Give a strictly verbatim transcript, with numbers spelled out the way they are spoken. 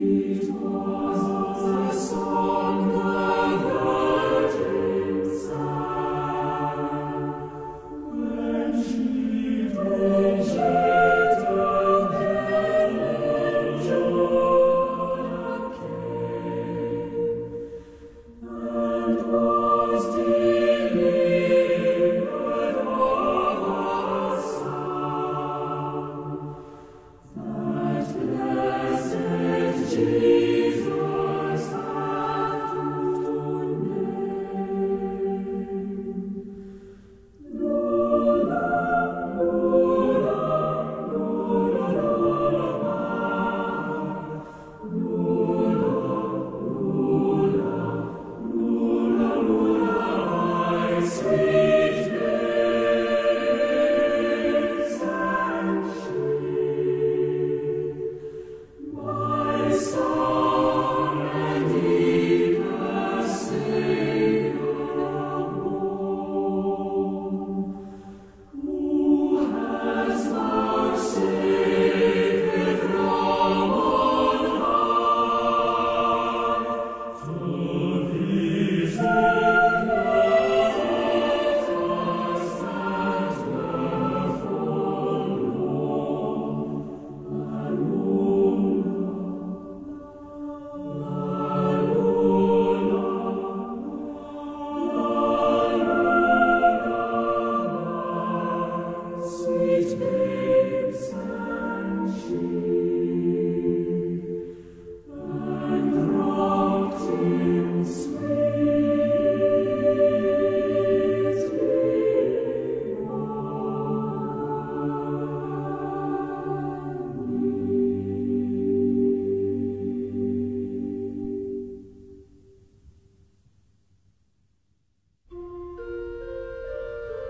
It was the song the Virgin sang when she rejected heaven, Jonah came and was delivered of a song that blessed Jesus.